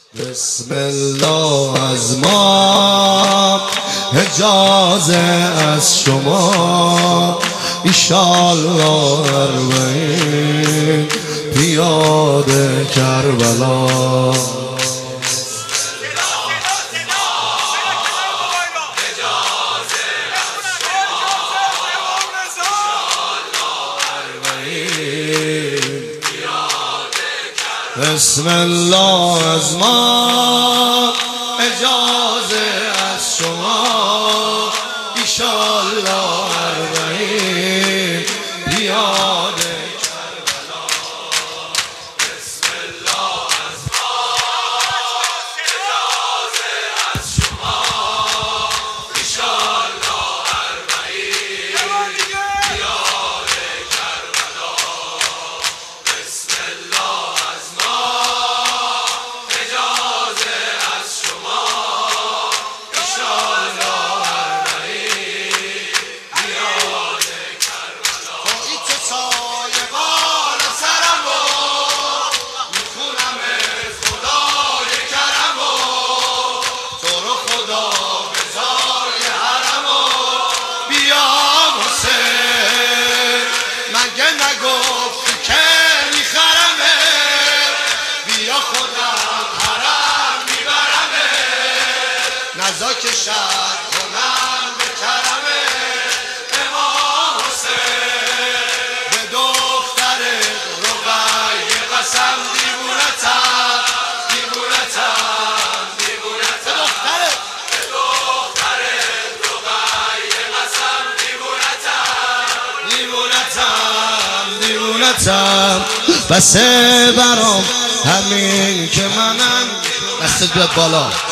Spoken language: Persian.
بسم الله از ما، اجازه از شما، ایشالله اربعین پیاده کربلا. بسم الله از ما، اجازه از شما، ایشالله اربعین پیاده کربلا. بسم الله از ما، اجازه از شما، ایشالله اربعین پیاده کربلا. بسم الله از ما، نگفتی که میخرمه، بیا خودم حرم میبرمه، نزا که شد کنم به کرمه. امام حسین به دختر رقیه قسم، دیوونتم دیوونتم دیوونتم، به دختر رقیه قسم، دیوونتم دیوونتم. بسه برام همین که منم. دستت بیاد بالا.